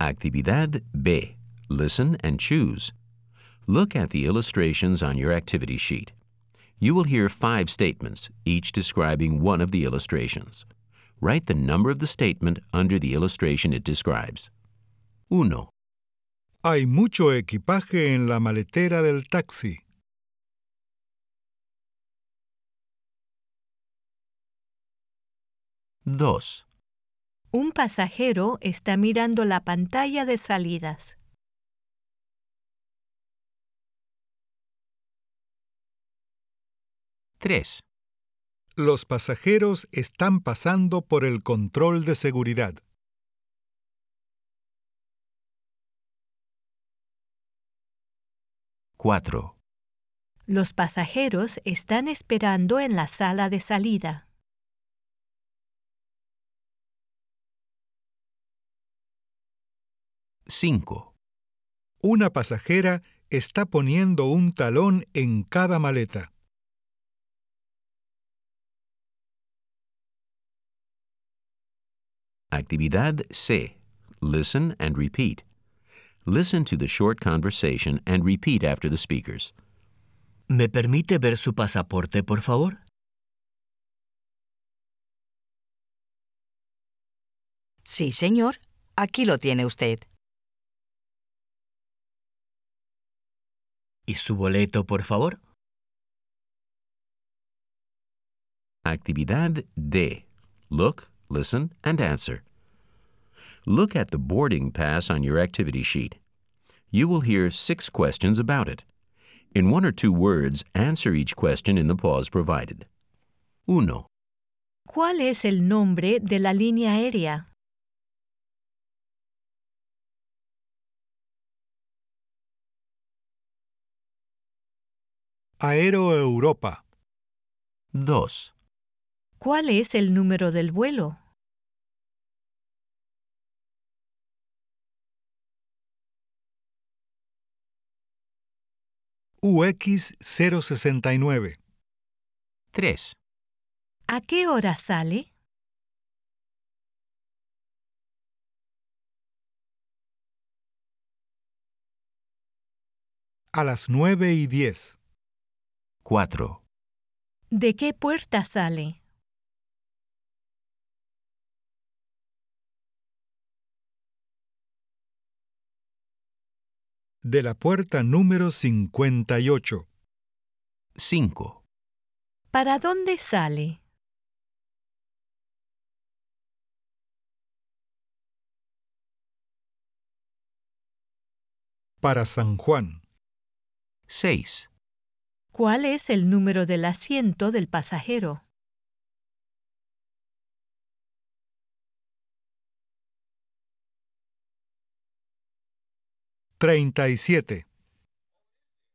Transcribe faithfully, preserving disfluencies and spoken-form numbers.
Actividad B. Listen and choose. Look at the illustrations on your activity sheet. You will hear five statements, each describing one of the illustrations. Write the number of the statement under the illustration it describes. Uno. Hay mucho equipaje en la maletera del taxi. Dos. Un pasajero está mirando la pantalla de salidas. Tres. Los pasajeros están pasando por el control de seguridad. Cuatro. Los pasajeros están esperando en la sala de salida. Cinco. Una pasajera está poniendo un talón en cada maleta. Actividad C. Listen and repeat. Listen to the short conversation and repeat after the speakers. ¿Me permite ver su pasaporte, por favor? Sí, señor. Aquí lo tiene usted. ¿Y su boleto, por favor? Actividad D. Look, listen, and answer. Look at the boarding pass on your activity sheet. You will hear six questions about it. In one or two words, answer each question in the pause provided. Uno. ¿Cuál es el nombre de la línea aérea? Aero Europa. Dos. ¿Cuál es el número del vuelo? U X cero sesenta y nueve. Tres. ¿A qué hora sale? A las nueve y diez. Cuatro. ¿De qué puerta sale? De la puerta número cincuenta y ocho. Cinco. ¿Para dónde sale? Para San Juan. Seis. ¿Cuál es el número del asiento del pasajero? treinta y siete.